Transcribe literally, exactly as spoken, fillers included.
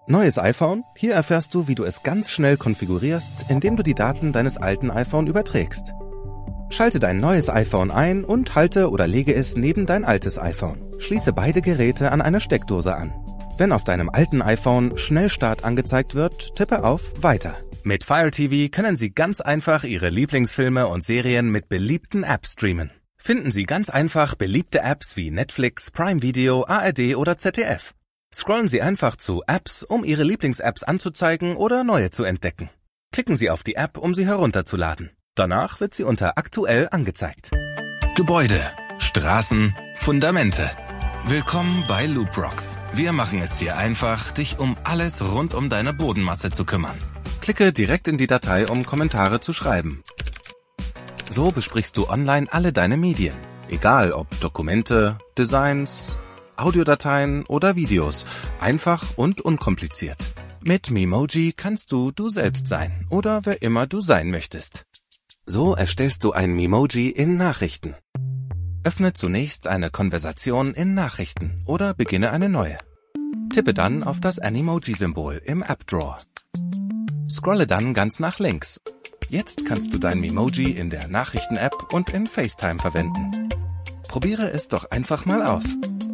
Neues iPhone? Hier erfährst du, wie du es ganz schnell konfigurierst, indem du die Daten deines alten iPhone überträgst. Schalte dein neues iPhone ein und halte oder lege es neben dein altes iPhone. Schließe beide Geräte an eine Steckdose an. Wenn auf deinem alten iPhone Schnellstart angezeigt wird, tippe auf Weiter. Mit Fire T V können Sie ganz einfach Ihre Lieblingsfilme und Serien mit beliebten Apps streamen. Finden Sie ganz einfach beliebte Apps wie Netflix, Prime Video, A R D oder Z D F. Scrollen Sie einfach zu Apps, um Ihre Lieblings-Apps anzuzeigen oder neue zu entdecken. Klicken Sie auf die App, um sie herunterzuladen. Danach wird sie unter Aktuell angezeigt. Gebäude, Straßen, Fundamente. Willkommen bei LoopRocks. Wir machen es dir einfach, dich um alles rund um deine Bodenmasse zu kümmern. Klicke direkt in die Datei, um Kommentare zu schreiben. So besprichst du online alle deine Medien. Egal ob Dokumente, Designs, Audiodateien oder Videos. Einfach und unkompliziert. Mit Memoji kannst du du selbst sein oder wer immer du sein möchtest. So erstellst du ein Memoji in Nachrichten. Öffne zunächst eine Konversation in Nachrichten oder beginne eine neue. Tippe dann auf das Animoji-Symbol im App-Drawer. Scrolle dann ganz nach links. Jetzt kannst du dein Memoji in der Nachrichten-App und in FaceTime verwenden. Probiere es doch einfach mal aus.